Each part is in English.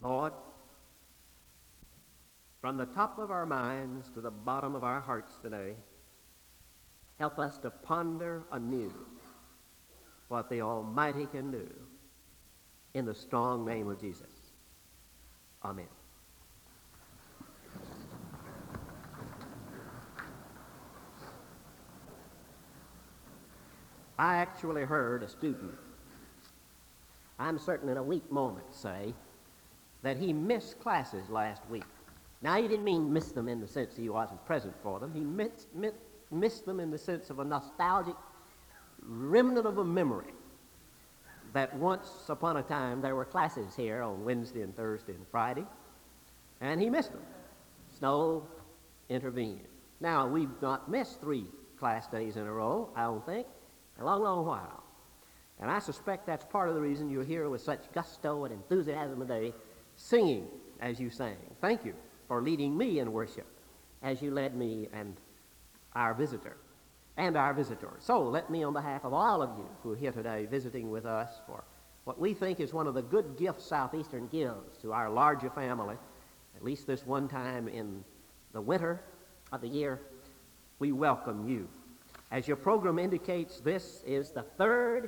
Lord, from the top of our minds to the bottom of our hearts today, help us to ponder anew what the Almighty can do in the strong name of Jesus. Amen. I actually heard a student, I'm certain in a weak moment, say that he missed classes last week. Now, he didn't mean miss them in the sense that he wasn't present for them. He missed them in the sense of a nostalgic remnant of a memory that once upon a time there were classes here on Wednesday and Thursday and Friday, and he missed them. Snow intervened. Now, we've not missed 3 class days in a row, I don't think, a long, long while. And I suspect that's part of the reason you're here with such gusto and enthusiasm today, singing as you sang. Thank you for leading me in worship as you led me and our visitor and our visitors. So let me, on behalf of all of you who are here today visiting with us for what we think is one of the good gifts Southeastern gives to our larger family, at least this one time in the winter of the year, we welcome you. As your program indicates, this is the 3rd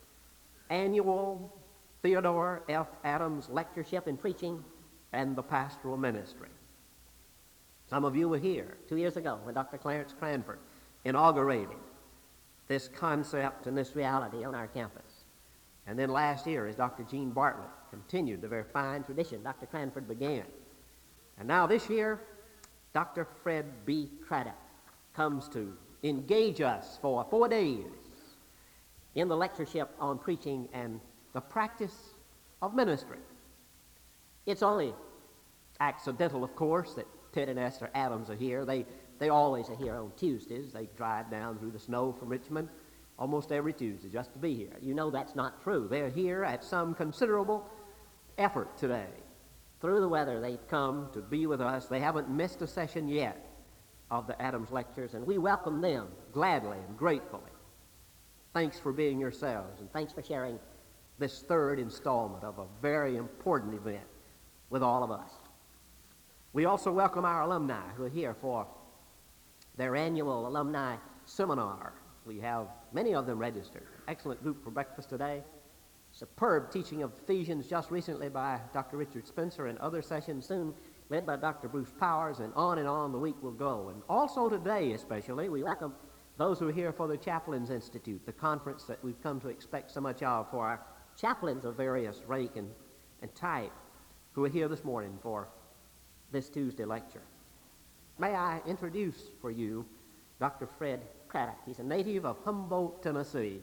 annual Theodore F. Adams Lectureship in Preaching and the Pastoral Ministry. Some of you were here 2 years ago when Dr. Clarence Cranford inaugurated this concept and this reality on our campus. And then last year, as Dr. Gene Bartlett continued the very fine tradition Dr. Cranford began. And now this year, Dr. Fred B. Craddock comes to engage us for 4 days in the lectureship on preaching and the practice of ministry. It's only accidental, of course, that Ted and Esther Adams are here. They always are here on Tuesdays. They drive down through the snow from Richmond almost every Tuesday just to be here. You know that's not true. They're here at some considerable effort today. Through the weather, they've come to be with us. They haven't missed a session yet of the Adams Lectures, and we welcome them gladly and gratefully. Thanks for being yourselves, and thanks for sharing this 3rd installment of a very important event with all of us. We also welcome our alumni who are here for their annual alumni seminar. We have many of them registered. Excellent group for breakfast today. Superb teaching of Ephesians just recently by Dr. Richard Spencer, and other sessions soon led by Dr. Bruce Powers, and on the week will go. And also today especially, we welcome those who are here for the Chaplains Institute, the conference that we've come to expect so much of for our chaplains of various rank and type who are here this morning for this Tuesday lecture. May I introduce for you Dr. Fred Craddock. He's a native of Humboldt, Tennessee.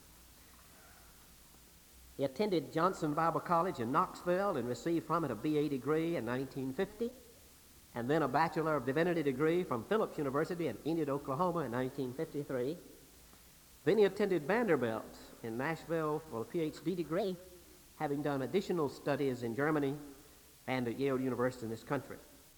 He attended Johnson Bible College in Knoxville and received from it a B.A. degree in 1950, and then a Bachelor of Divinity degree from Phillips University in Enid, Oklahoma in 1953. Then he attended Vanderbilt in Nashville for a Ph.D. degree, having done additional studies in Germany and at Yale University in this country.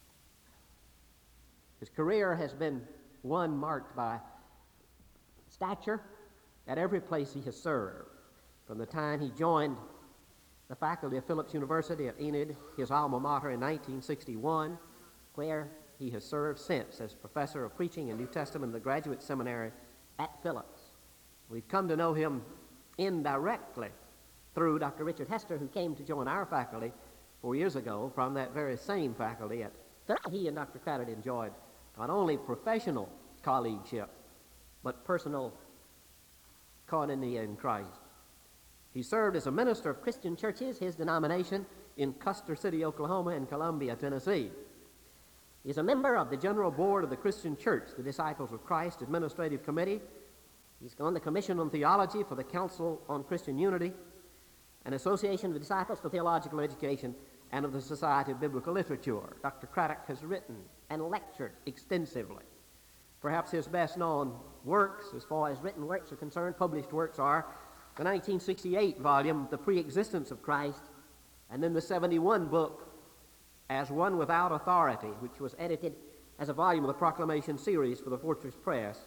His career has been one marked by stature at every place he has served. From the time he joined the faculty of Phillips University at Enid, his alma mater, in 1961, where he has served since as professor of preaching and New Testament in the Graduate Seminary at Phillips. We've come to know him indirectly through Dr. Richard Hester, who came to join our faculty 4 years ago from that very same faculty at Phillips. He and Dr. Craddock enjoyed not only professional colleagueship, but personal koinonia in Christ. He served as a minister of Christian churches, his denomination, in Custer City, Oklahoma, and Columbia, Tennessee. He is a member of the General Board of the Christian Church, the Disciples of Christ Administrative Committee. He's on the Commission on Theology for the Council on Christian Unity, an Association of the Disciples for Theological Education, and of the Society of Biblical Literature. Dr. Craddock has written and lectured extensively. Perhaps his best-known works, as far as written works are concerned, published works, are the 1968 volume, The Pre-Existence of Christ, and then the 71 book, As One Without Authority, which was edited as a volume of the Proclamation series for the Fortress Press.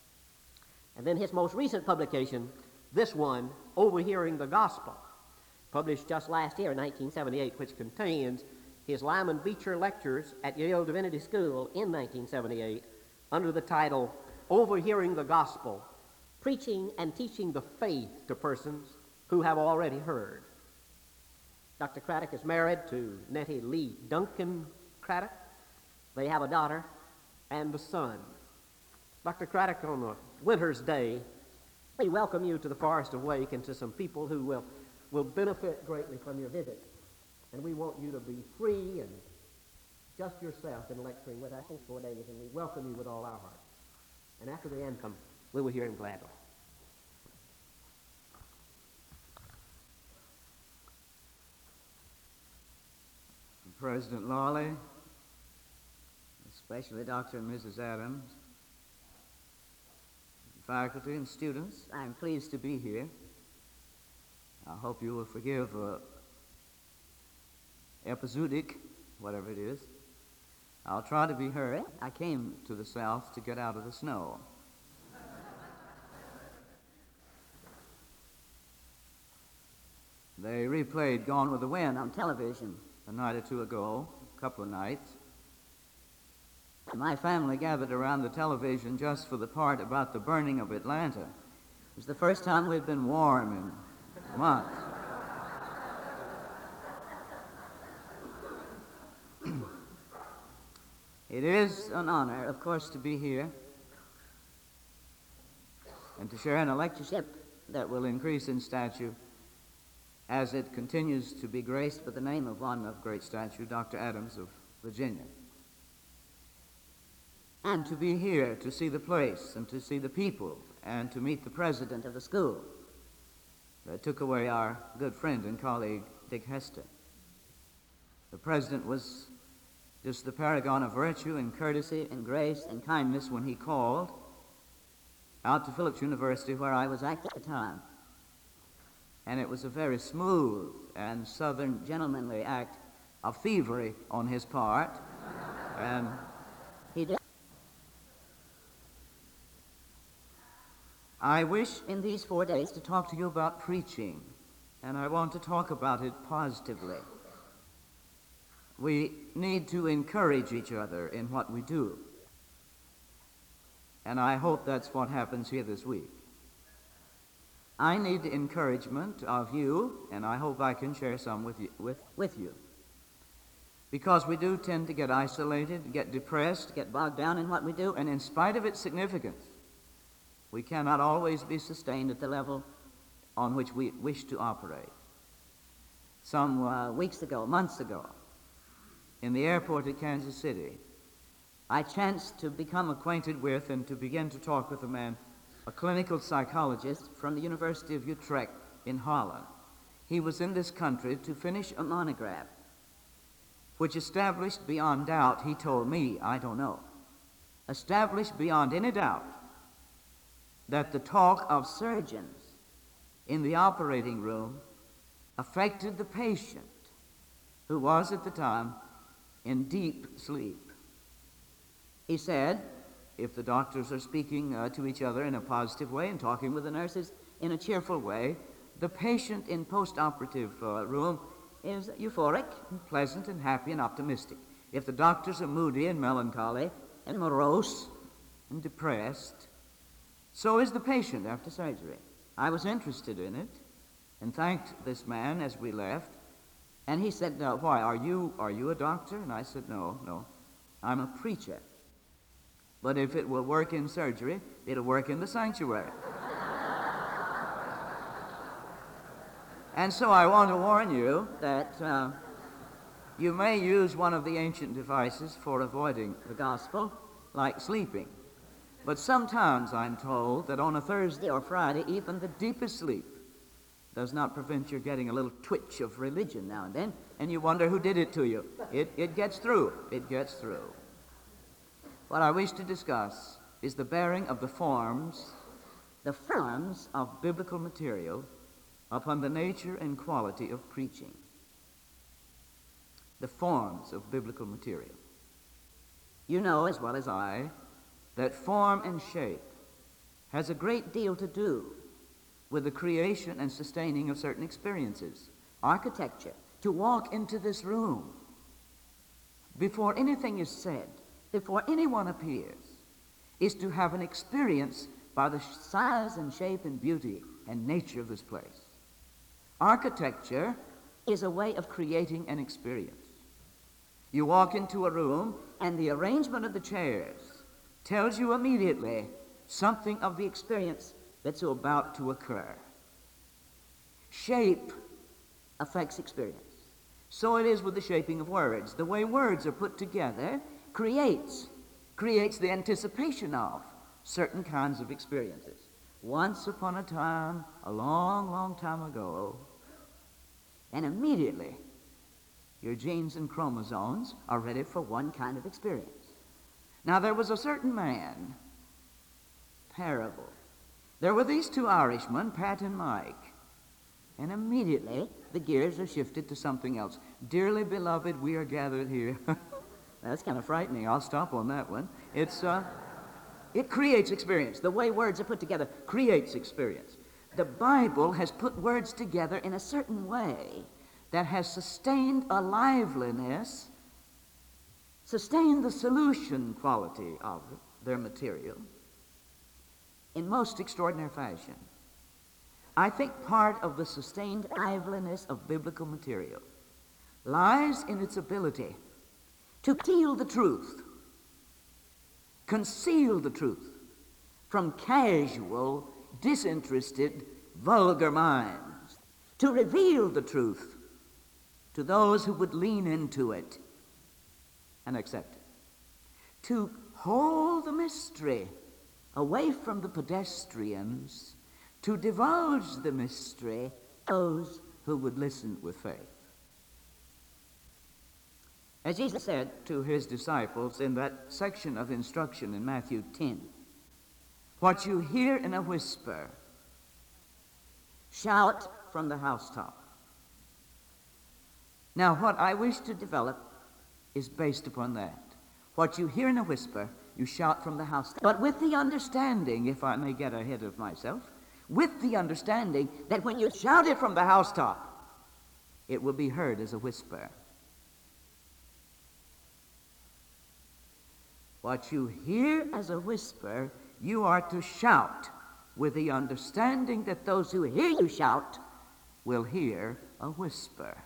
And then his most recent publication, this one, Overhearing the Gospel, published just last year in 1978, which contains his Lyman Beecher lectures at Yale Divinity School in 1978 under the title Overhearing the Gospel, Preaching and Teaching the Faith to Persons Who Have Already Heard. Dr. Craddock is married to Nettie Lee Duncan Craddock. They have a daughter and a son. Dr. Craddock, on a winter's day, we welcome you to the Forest of Wake and to some people who will benefit greatly from your visit. And we want you to be free and just yourself in lecturing with us for 4 days, and we welcome you with all our hearts. And after the anthem, we will hear him gladly. President Lawley, especially Dr. and Mrs. Adams, faculty and students, I'm pleased to be here. I hope you will forgive episodic, whatever it is. I'll try to be hurried. I came to the South to get out of the snow. They replayed Gone with the Wind on television a night or two ago, a couple of nights. My family gathered around the television just for the part about the burning of Atlanta. It was the first time we'd been warm in months. It is an honor, of course, to be here and to share in a lectureship that will increase in stature as it continues to be graced with the name of one of great stature, Dr. Adams of Virginia. And to be here to see the place and to see the people and to meet the president of the school that took away our good friend and colleague, Dick Hester. The president was just the paragon of virtue and courtesy and grace and kindness when he called out to Phillips University, where I was at the time. And it was a very smooth and southern gentlemanly act of thievery on his part. And he did. I wish in these 4 days to talk to you about preaching, and I want to talk about it positively. We need to encourage each other in what we do. And I hope that's what happens here this week. I need the encouragement of you, and I hope I can share some with you. Because we do tend to get isolated, get depressed, get bogged down in what we do, and in spite of its significance, we cannot always be sustained at the level on which we wish to operate. Some months ago, in the airport at Kansas City, I chanced to become acquainted with and to begin to talk with a man, a clinical psychologist from the University of Utrecht in Holland. He was in this country to finish a monograph, which established beyond doubt, he told me, I don't know, established beyond any doubt that the talk of surgeons in the operating room affected the patient, who was at the time in deep sleep. He said, if the doctors are speaking to each other in a positive way and talking with the nurses in a cheerful way, the patient in post-operative room is euphoric and pleasant and happy and optimistic. If the doctors are moody and melancholy and morose and depressed, so is the patient after surgery. I was interested in it and thanked this man as we left. And he said, why, are you a doctor? And I said, no, I'm a preacher. But if it will work in surgery, it'll work in the sanctuary. And so I want to warn you that you may use one of the ancient devices for avoiding the gospel, like sleeping. But sometimes I'm told that on a Thursday or Friday, even the deepest sleep does not prevent your getting a little twitch of religion now and then, and you wonder who did it to you. It gets through. It gets through. What I wish to discuss is the bearing of the forms of biblical material upon the nature and quality of preaching. The forms of biblical material. You know as well as I that form and shape has a great deal to do with the creation and sustaining of certain experiences architecture, to walk into this room before anything is said, before anyone appears, is to have an experience by the size and shape and beauty and nature of this place. Architecture is a way of creating an experience. You walk into a room, and the arrangement of the chairs tells you immediately something of the experience that's about to occur. Shape affects experience. So it is with the shaping of words. The way words are put together creates the anticipation of certain kinds of experiences. Once upon a time, a long, long time ago, and immediately your genes and chromosomes are ready for one kind of experience. Now, there was a certain man, parable. There were these two Irishmen, Pat and Mike, and immediately the gears are shifted to something else. Dearly beloved, we are gathered here. That's kind of frightening. I'll stop on that one. It creates experience. The way words are put together creates experience. The Bible has put words together in a certain way that has sustained a liveliness, sustained the solution quality of their material in most extraordinary fashion. I think part of the sustained liveliness of biblical material lies in its ability to conceal the truth from casual, disinterested, vulgar minds, to reveal the truth to those who would lean into it and accept it, to hold the mystery away from the pedestrians, to divulge the mystery to those who would listen with faith. As Jesus said to his disciples in that section of instruction in Matthew 10, what you hear in a whisper, shout from the housetop. Now, what I wish to develop is based upon that. What you hear in a whisper, you shout from the housetop. But with the understanding, if I may get ahead of myself, with the understanding that when you shout it from the housetop, it will be heard as a whisper. What you hear as a whisper, you are to shout with the understanding that those who hear you shout will hear a whisper.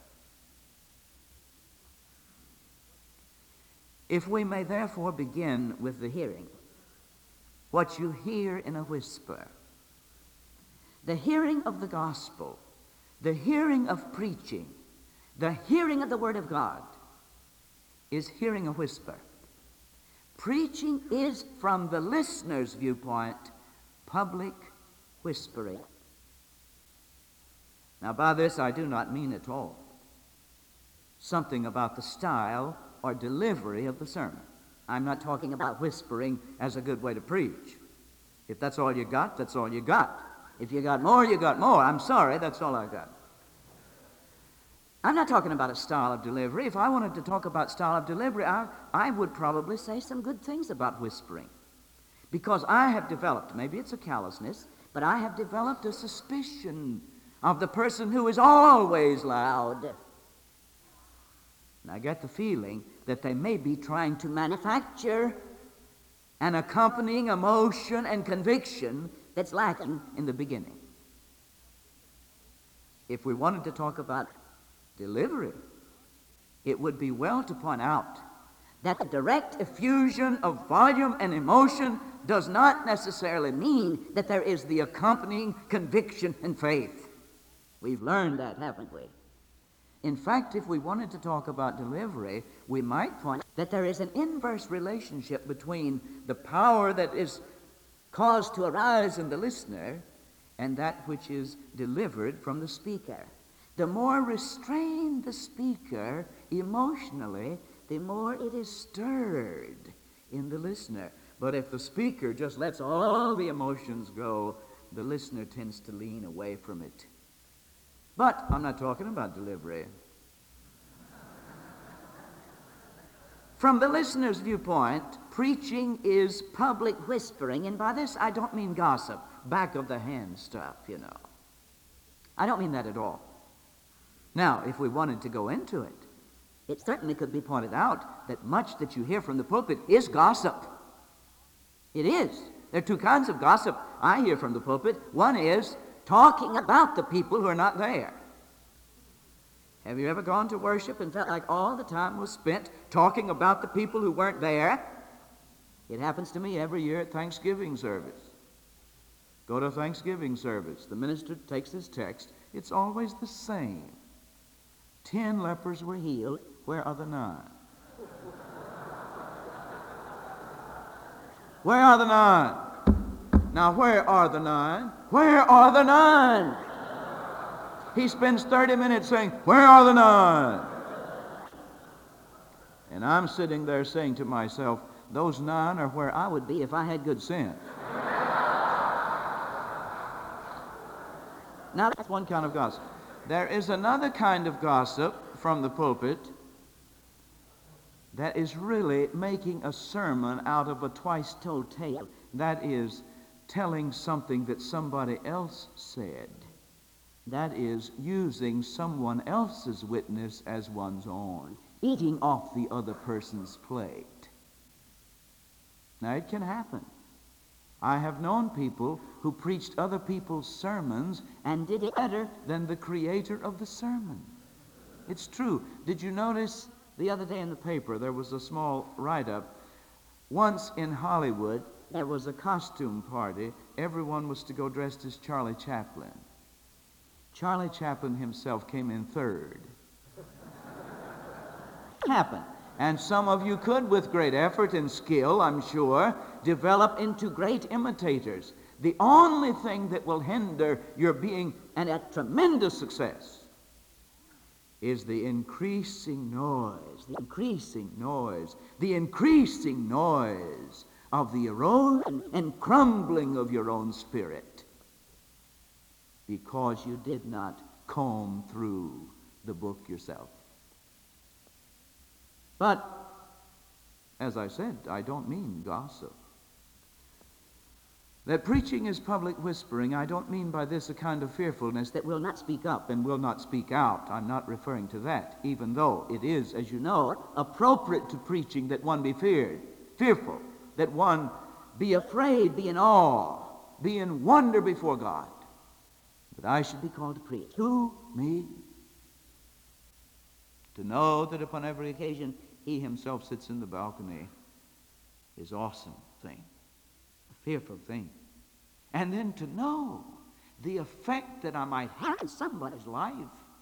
If we may therefore begin with the hearing, what you hear in a whisper, the hearing of the gospel, the hearing of preaching, the hearing of the word of God is hearing a whisper. Preaching is, from the listener's viewpoint, public whispering. Now, by this I do not mean at all something about the style or delivery of the sermon. I'm not talking about whispering as a good way to preach. If that's all you got, that's all you got. If you got more, you got more. I'm sorry, that's all I got. I'm not talking about a style of delivery. If I wanted to talk about style of delivery, I would probably say some good things about whispering. Because I have developed, maybe it's a callousness, but I have developed a suspicion of the person who is always loud. And I get the feeling that they may be trying to manufacture an accompanying emotion and conviction that's lacking in the beginning. If we wanted to talk about delivery, it would be well to point out that the direct effusion of volume and emotion does not necessarily mean that there is the accompanying conviction and faith. We've learned that, haven't we? In fact, if we wanted to talk about delivery, we might point that there is an inverse relationship between the power that is caused to arise in the listener and that which is delivered from the speaker. The more restrained the speaker emotionally, the more it is stirred in the listener. But if the speaker just lets all the emotions go, the listener tends to lean away from it. But I'm not talking about delivery. From the listener's viewpoint, preaching is public whispering, and by this I don't mean gossip, back of the hand stuff, you know. I don't mean that at all. Now, if we wanted to go into it, it certainly could be pointed out that much that you hear from the pulpit is gossip. It is. There are two kinds of gossip I hear from the pulpit. One is talking about the people who are not there. Have you ever gone to worship and felt like all the time was spent talking about the people who weren't there? It happens to me every year at Thanksgiving service. Go to Thanksgiving service. The minister takes his text. It's always the same. 10 lepers were healed. Where are the 9? Where are the 9? Now, where are the 9? Where are the 9? He spends 30 minutes saying, where are the 9? And I'm sitting there saying to myself, those 9 are where I would be if I had good sense. Now, that's one kind of gossip. There is another kind of gossip from the pulpit that is really making a sermon out of a twice-told tale. That is, telling something that somebody else said. That is, using someone else's witness as one's own, eating off the other person's plate. Now, it can happen. I have known people who preached other people's sermons and did it better than the creator of the sermon. It's true. Did you notice the other day in the paper there was a small write-up? Once in Hollywood, there was a costume party. Everyone was to go dressed as Charlie Chaplin. Charlie Chaplin himself came in third. Happened. And some of you could, with great effort and skill, I'm sure, develop into great imitators. The only thing that will hinder your being a tremendous success is the increasing noise, the increasing noise of the erosion and crumbling of your own spirit, because you did not comb through the book yourself. But, as I said, I don't mean gossip. That preaching is public whispering, I don't mean by this a kind of fearfulness that will not speak up and will not speak out. I'm not referring to that, even though it is, as you know, appropriate to preaching that one be fearful, that one be afraid, be in awe, be in wonder before God. But I should be called to preach. Who? Me? To know that upon every occasion he himself sits in the balcony is awesome thing, a fearful thing. And then to know the effect that I might have in somebody's life.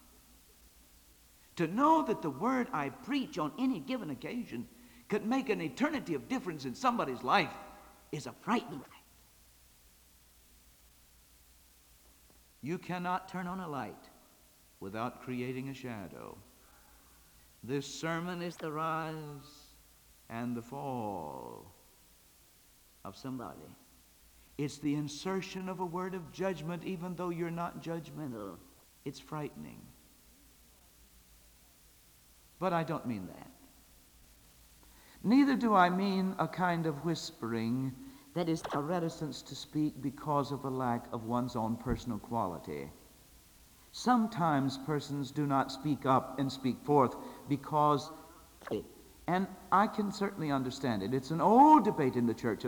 To know that the word I preach on any given occasion could make an eternity of difference in somebody's life is a frightening fact. You cannot turn on a light without creating a shadow. This sermon is the rise and the fall of somebody. It's the insertion of a word of judgment even though you're not judgmental. It's frightening. But I don't mean that. Neither do I mean a kind of whispering that is a reticence to speak because of a lack of one's own personal quality. Sometimes persons do not speak up and speak forth because, and I can certainly understand it, it's an old debate in the church,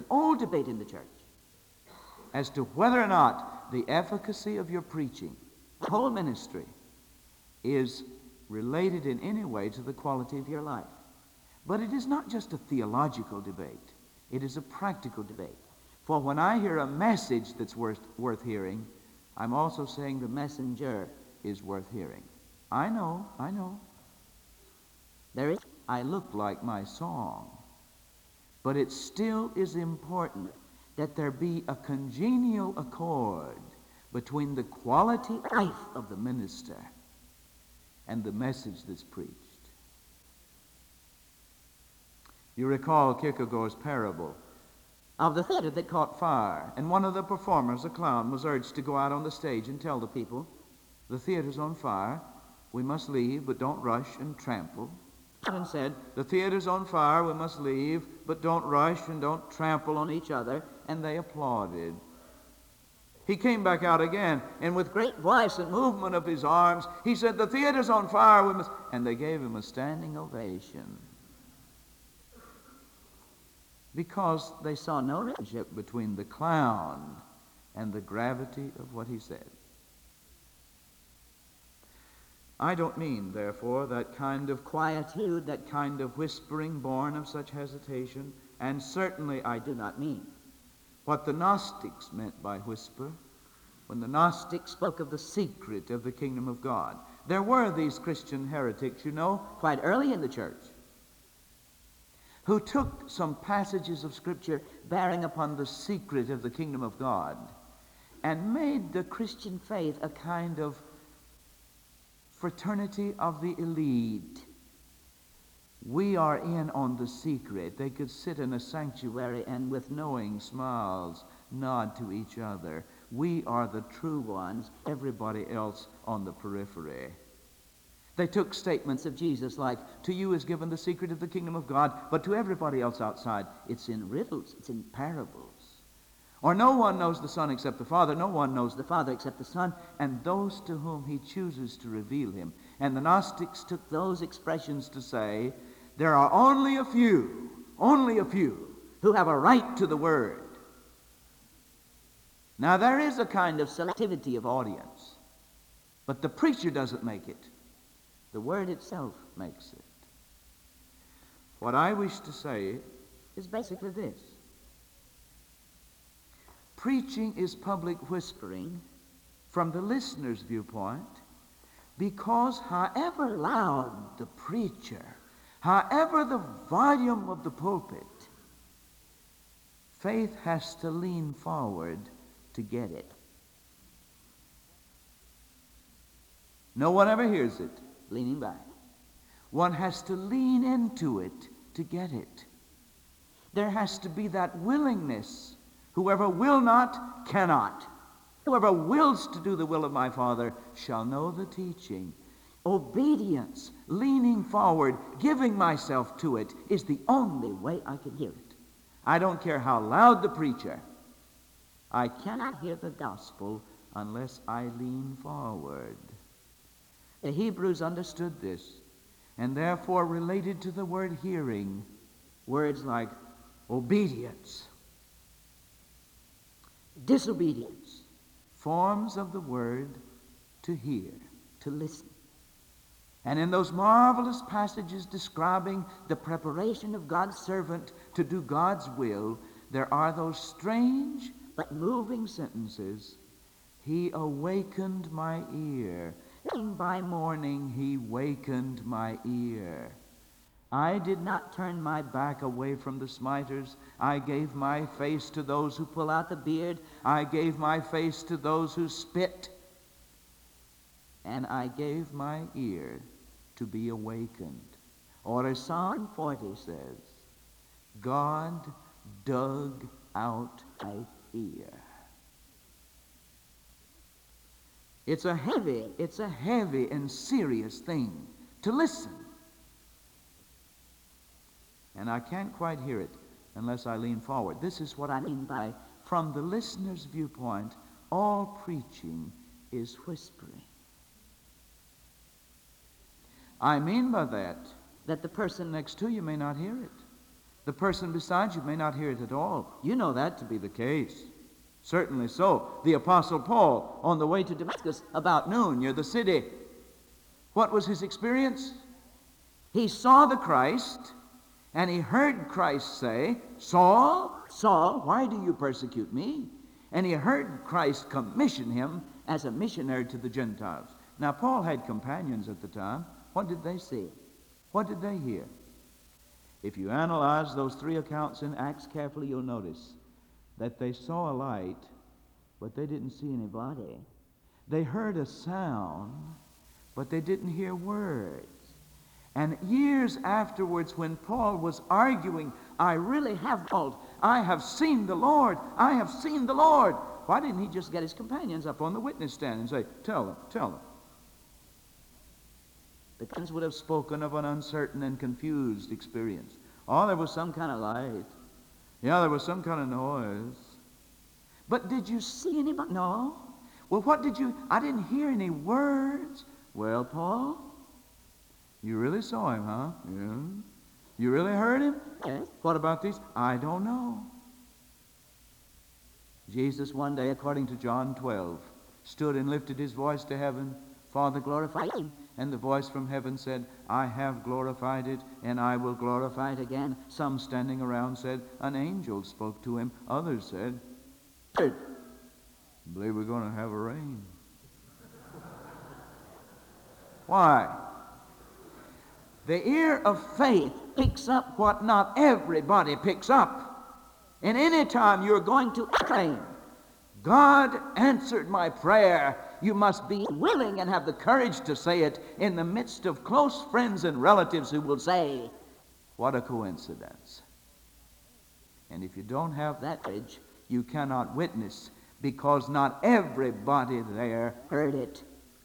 as to whether or not the efficacy of your preaching, the whole ministry, is related in any way to the quality of your life. But it is not just a theological debate. It is a practical debate. For when I hear a message that's worth hearing, I'm also saying the messenger is worth hearing. I know. I look like my song. But it still is important that there be a congenial accord between the quality life of the minister and the message that's preached. You recall Kierkegaard's parable of the theater that caught fire, and one of the performers, a clown, was urged to go out on the stage and tell the people, the theater's on fire, we must leave, but don't rush and trample. And said, the theater's on fire, we must leave, but don't rush and don't trample on each other, and they applauded. He came back out again, and with great voice and movement of his arms, he said, "The theater's on fire, we must..." And they gave him a standing ovation because they saw no relationship between the clown and the gravity of what he said. I don't mean, therefore, that kind of quietude, that kind of whispering born of such hesitation, and certainly I do not mean what the Gnostics meant by whisper when the Gnostics spoke of the secret of the kingdom of God. There were these Christian heretics, you know, quite early in the church, who took some passages of Scripture bearing upon the secret of the kingdom of God and made the Christian faith a kind of fraternity of the elite. We are in on the secret. They could sit in a sanctuary and with knowing smiles nod to each other. We are the true ones, everybody else on the periphery. They took statements of Jesus like, "To you is given the secret of the kingdom of God," but to everybody else outside, it's in riddles, it's in parables. Or, "No one knows the Son except the Father, no one knows the Father except the Son, and those to whom he chooses to reveal him." And the Gnostics took those expressions to say, there are only a few who have a right to the Word. Now, there is a kind of selectivity of audience, but the preacher doesn't make it. The Word itself makes it. What I wish to say is basically this. Preaching is public whispering from the listener's viewpoint because however loud the preacher, however the volume of the pulpit, faith has to lean forward to get it. No one ever hears it leaning back. One has to lean into it to get it. There has to be that willingness. Whoever will not, cannot. Whoever wills to do the will of my Father shall know the teaching. Obedience, leaning forward, giving myself to it, is the only way I can hear it. I don't care how loud the preacher. I cannot hear the gospel unless I lean forward. The Hebrews understood this, and therefore related to the word hearing words like obedience, disobedience, forms of the word to hear, to listen. And in those marvelous passages describing the preparation of God's servant to do God's will, there are those strange but moving sentences. He awakened my ear. And by morning he wakened my ear. I did not turn my back away from the smiters. I gave my face to those who pull out the beard. I gave my face to those who spit. And I gave my ear to be awakened. Or as Psalm 40 says, God dug out my ear. It's a heavy and serious thing to listen. And I can't quite hear it unless I lean forward. This is what I mean by, from the listener's viewpoint, all preaching is whispering. I mean by that the person next to you may not hear it. The person beside you may not hear it at all. You know that to be the case. Certainly so. The Apostle Paul, on the way to Damascus about noon near the city, what was his experience? He saw the Christ, and he heard Christ say, "Saul, Saul, why do you persecute me?" And he heard Christ commission him as a missionary to the Gentiles. Now, Paul had companions at the time. What did they see? What did they hear? If you analyze those three accounts in Acts carefully, you'll notice that they saw a light, but they didn't see anybody. They heard a sound, but they didn't hear words. And years afterwards, when Paul was arguing, I really have called, I have seen the Lord, I have seen the Lord. Why didn't he just get his companions up on the witness stand and say, tell them. The companions would have spoken of an uncertain and confused experience. Oh, there was some kind of light. Yeah, there was some kind of noise. But did you see anybody? No. Well, what did you... I didn't hear any words. Well, Paul, you really saw him, huh? Yeah. You really heard him? Yes. What about these? I don't know. Jesus one day, according to John 12, stood and lifted his voice to heaven. Father, glorify him. And the voice from heaven said, I have glorified it, and I will glorify it again. Some standing around said, an angel spoke to him. Others said, I believe we're going to have a rain. Why? The ear of faith picks up what not everybody picks up. And any time you're going to claim, God answered my prayer, you must be willing and have the courage to say it in the midst of close friends and relatives who will say, what a coincidence. And if you don't have that courage, you cannot witness, because not everybody there heard it.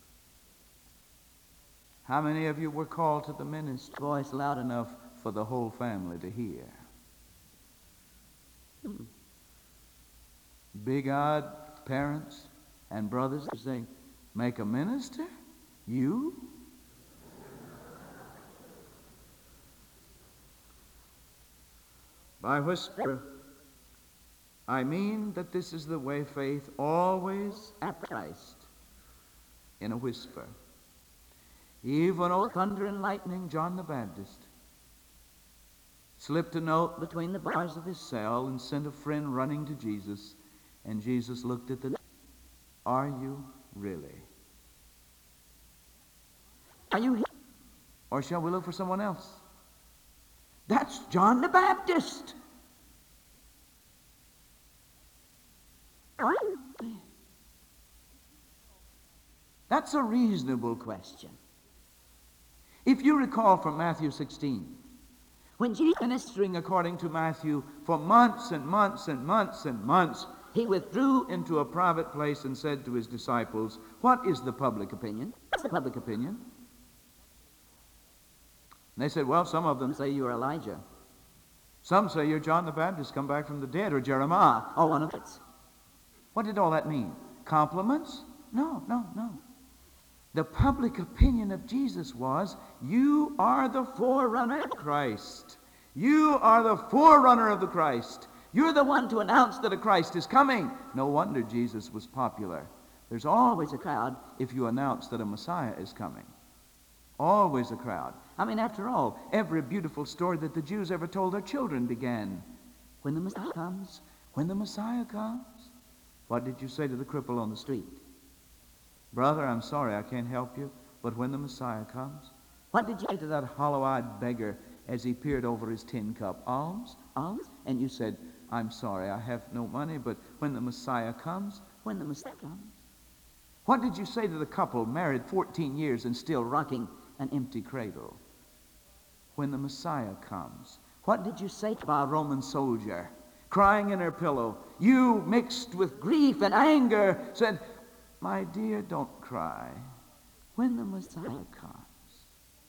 How many of you were called to the ministry? Voice loud enough for the whole family to hear. Big-eyed parents and brothers say, make a minister? You? By whisper, I mean that this is the way faith always at Christ, in a whisper. Even old thunder and lightning John the Baptist slipped a note between the bars of his cell and sent a friend running to Jesus, and Jesus looked at the... Are you really? Are you here? Or shall we look for someone else? That's John the Baptist. That's a reasonable question. If you recall from Matthew 16, when Jesus was ministering according to Matthew for months and months and months and months, he withdrew into a private place and said to his disciples, what is the public opinion? What's the public opinion? And they said, well, some of them say you're Elijah. Some say you're John the Baptist come back from the dead, or Jeremiah, or one of us. What did all that mean? Compliments? No. The public opinion of Jesus was, you are the forerunner of Christ. You are the forerunner of the Christ. You're the one to announce that a Christ is coming. No wonder Jesus was popular. There's always a crowd if you announce that a Messiah is coming. Always a crowd. I mean, after all, every beautiful story that the Jews ever told their children began, when the Messiah comes, when the Messiah comes. What did you say to the cripple on the street? Brother, I'm sorry, I can't help you, but when the Messiah comes. What did you say to that hollow-eyed beggar as he peered over his tin cup? Alms? Alms? And you said, I'm sorry, I have no money, but when the Messiah comes, when the Messiah comes. What did you say to the couple married 14 years and still rocking an empty cradle? When the Messiah comes. What did you say to a Roman soldier crying in her pillow? You, mixed with grief and anger, said, my dear, don't cry. When the Messiah comes.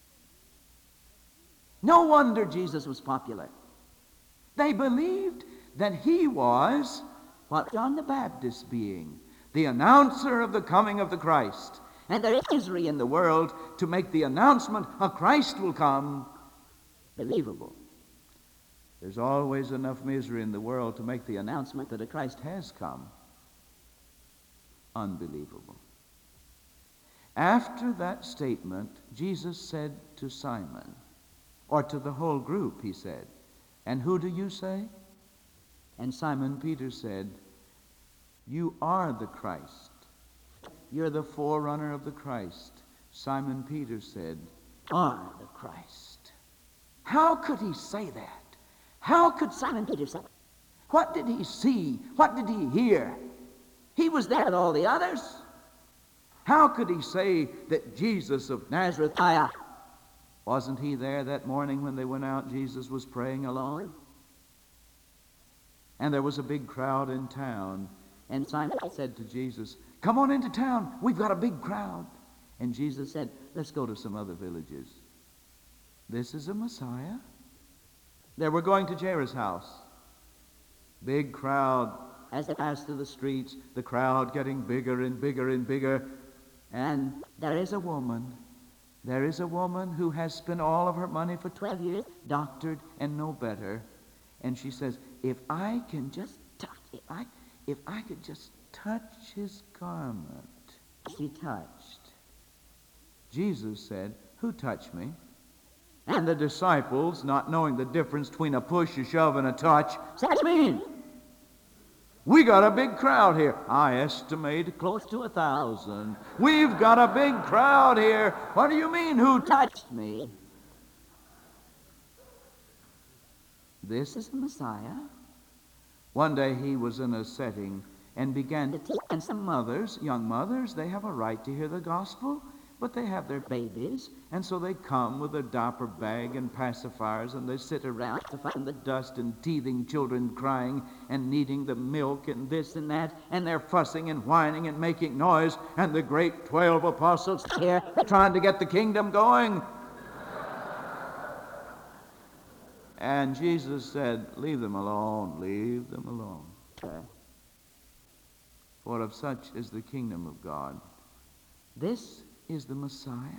No wonder Jesus was popular. They believed that he was what John the Baptist being, the announcer of the coming of the Christ. And there is misery in the world to make the announcement of Christ will come believable. There's always enough misery in the world to make the announcement that a Christ has come unbelievable. After that statement, Jesus said to Simon, or to the whole group, he said, and who do you say? And Simon Peter said, you are the Christ. You're the forerunner of the Christ. Simon Peter said, are the Christ. How could he say that? How could Simon Peter say that? What did he see? What did he hear? He was there with all the others. How could he say that Jesus of Nazareth, wasn't he there that morning when they went out? Jesus was praying alone. And there was a big crowd in town. And Simon said to Jesus, come on into town. We've got a big crowd. And Jesus said, let's go to some other villages. This is a Messiah. They were going to Jairus' house. Big crowd as They pass through the streets, the crowd getting bigger and bigger and bigger. and There is a woman who has spent all of her money for 12 years, doctored and no better. And she says, if I can just touch, if I could just touch his garment. she touched. Jesus said, who touched me? And the disciples, not knowing the difference between a push, a shove, and a touch, Touch me! we got a big crowd here. I estimate close to 1,000. We've got a big crowd here. What do you mean, who touched me? This is the Messiah. One day he was in a setting and began to teach. And some mothers, young mothers, they have a right to hear the gospel, but they have their babies, and so they come with their diaper bag and pacifiers, and they sit around to find the dust and teething children crying and needing the milk and this and that, and they're fussing and whining and making noise, and the great 12 apostles here trying to get the kingdom going. And Jesus said, leave them alone, leave them alone. For of such is the kingdom of God. This is the Messiah.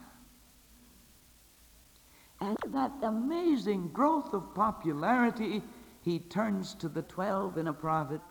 And that amazing growth of popularity, he turns to the 12 in a private